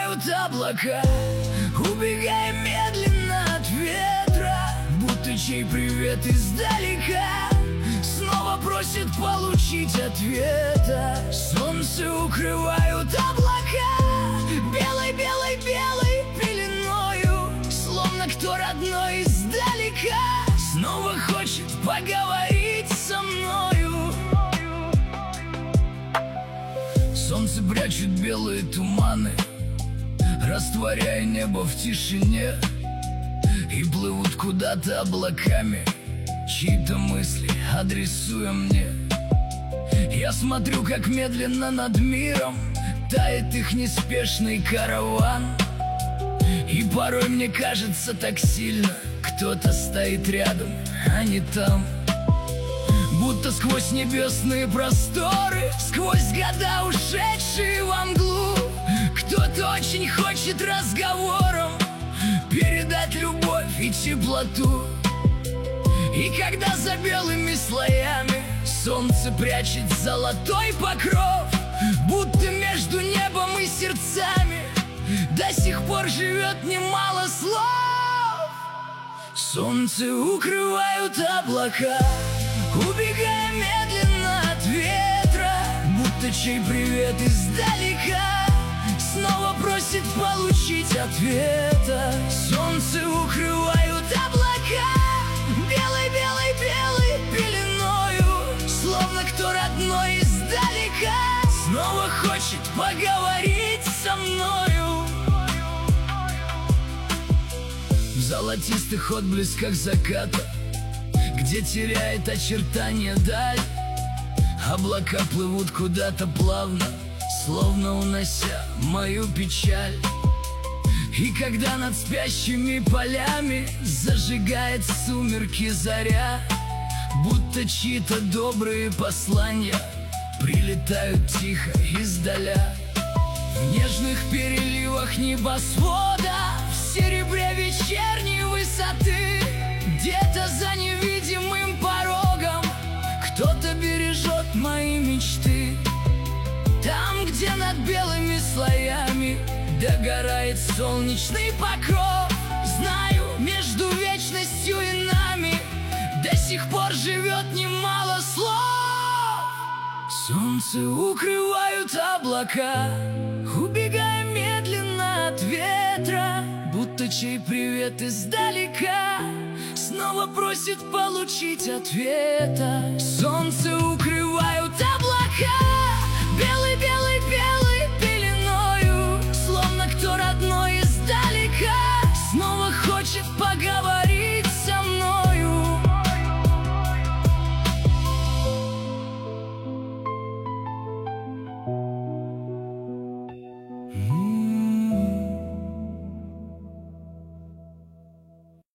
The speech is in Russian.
укрывают облака, убегая медленно от ветра, будто чей привет издалека снова просит получить ответа. Солнце укрывают облака белой-белой-белой пеленою, словно кто родной издалека снова хочет поговорить со мною. Солнце прячет белые туманы, растворяя небо в тишине, и плывут куда-то облаками чьи-то мысли, адресуя мне. Я смотрю, как медленно над миром тает их неспешный караван, и порой мне кажется так сильно, кто-то стоит рядом, а не там. Будто сквозь небесные просторы, сквозь года, ушедшие во мглу, кто-то очень хочет разговором передать любовь и теплоту. И когда за белыми слоями солнце прячет золотой покров, будто между небом и сердцами до сих пор живет немало слов. Солнце укрывают облака, убегая медленно от ветра, будто чей привет издалека снова просит получить ответа. Солнце укрывают облака белой-белой-белой пеленою, словно кто родной издалека снова хочет поговорить со мною. В золотистых отблесках заката, где теряет очертания даль, облака плывут куда-то плавно, словно унося мою печаль. И когда над спящими полями зажигает сумерки заря, будто чьи-то добрые послания прилетают тихо издаля. В нежных переливах небосвода, в серебре вечерней высоты, где-то за невидимым порогом кто-то бережет мои мечты. Там, где над белыми слоями догорает солнечный покров, знаю, между вечностью и нами до сих пор живет немало слов. Солнце укрывают облака, убегая медленно от ветра, будто чей привет издалека снова просит получить ответа.